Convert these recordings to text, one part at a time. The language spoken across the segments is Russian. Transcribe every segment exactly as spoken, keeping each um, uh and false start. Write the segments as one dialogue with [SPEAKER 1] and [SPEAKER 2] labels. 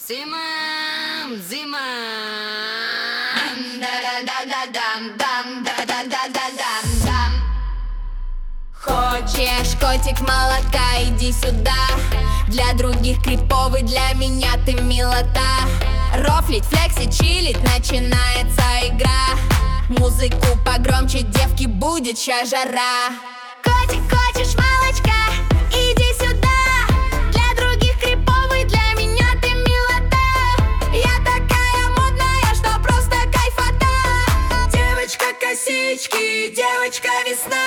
[SPEAKER 1] Зима, зима.
[SPEAKER 2] Хочешь котик молока, иди сюда. Для других криповый, для меня ты милота. Рофлить, флексить, чилить, начинается игра. Музыку погромче, девки, будет ща жара. Котик, хочешь молочка, иди сюда. Для других криповый, для меня ты милота. Я такая модная, что просто кайфота. Девочка косички, девочка весна.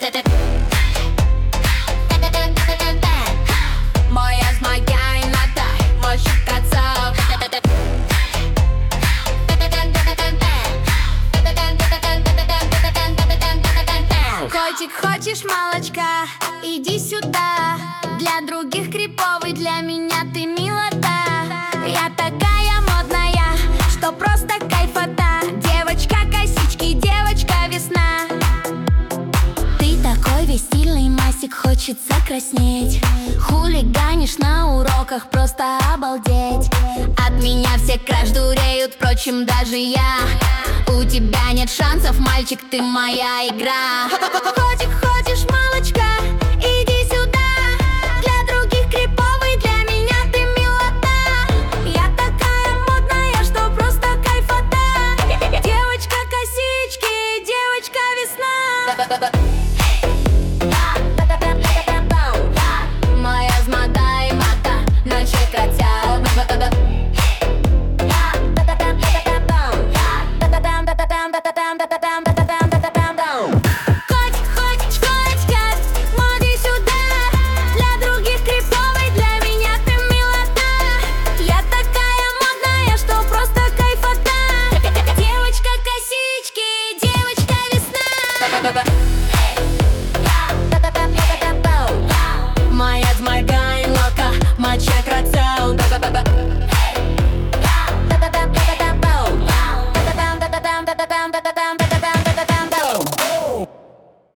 [SPEAKER 2] Моя змея и нота, мой щипкацов. Котик, хочешь молочка, иди сюда. Для других криповый, для меня ты милота. Я такая модная, что просто кайфота. Девочка косички, девочка весна. Ты такой весь стильный, масик, хочется краснеть. Хулиганишь на уроках, просто обалдеть. От меня все краш дуреют, впрочем, даже я. У тебя нет шансов, мальчик, ты моя игра. Котик, хочешь молочка, иди сюда. Для других криповый, для меня ты милота. Я такая модная, что просто кайфота. Девочка косички, девочка весна. Моя змада и мата, ночи кротят. Котик, хочешь котика, моди сюда. Для других криповый, для меня ты милота. Я такая модная, что просто кайфота. Девочка косички, девочка весна.